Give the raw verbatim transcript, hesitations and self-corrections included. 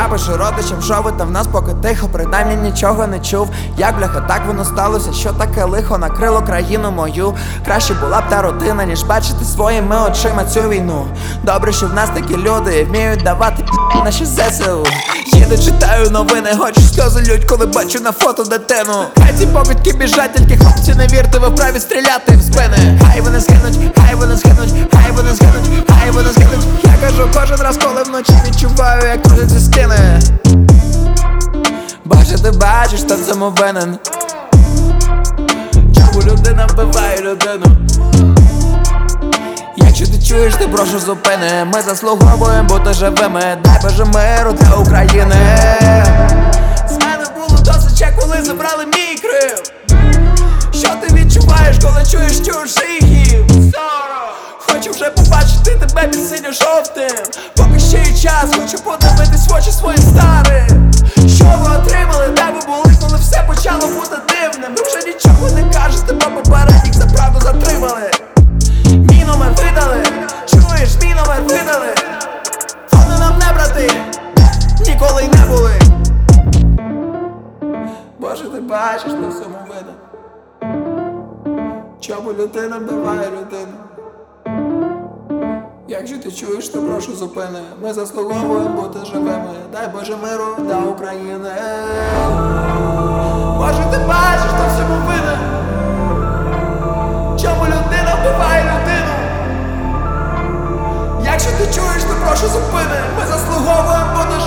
Я пишу родичам, що ви там в нас поки тихо, принаймні нічого не чув. Як бляха, так воно сталося, що таке лихо накрило країну мою. Краще була б та родина, ніж бачити своїми очима цю війну. Добре, що в нас такі люди вміють давати пі*** наші ЗСУ. Їду, читаю новини, хочу сльози лють, коли бачу на фото дитину. Хай ці покидьки біжать, тільки хлопці не вірте, ви вправі стріляти в спини. Хай вони згинуть, хай вони згинуть, хай вони згинуть, хай вони згинуть. Я кажу кожен раз, коли вночі відчуваю, як крутяться стіни. Боже, ти бачиш, хто в цьому винен. Чому людина вбиває людину? Якщо ти чуєш, ти прошу зупини. Ми заслуговуємо бути живими. Дай Боже миру для України. З мене було досить, ще коли забрали мій Крим. Що ти відчуваєш, коли чуєш чужий гімн? Хочу вже побачити тебе під синьо-жовтим. Поки ще є час, хочу подивитись в очі своїм старим. Що ви отримали, де ви були, коли все почало бути дивним? Ви вже нічого не кажете, бо попередніх за правду затримали. Мій номер видали, чуєш, мій номер видали. Вони нам не брати, ніколи й не були. Боже, ти бачиш, на всьому видно. Чому людина вбиває людину? Якщо ти чуєш, то прошу зупини. Ми заслуговуємо бути живими. Дай Боже миру для України. Боже, ти бачиш, то всьому винен. Чому людина вбиває людину? Якщо ти чуєш, то прошу зупини. Ми заслуговуємо бути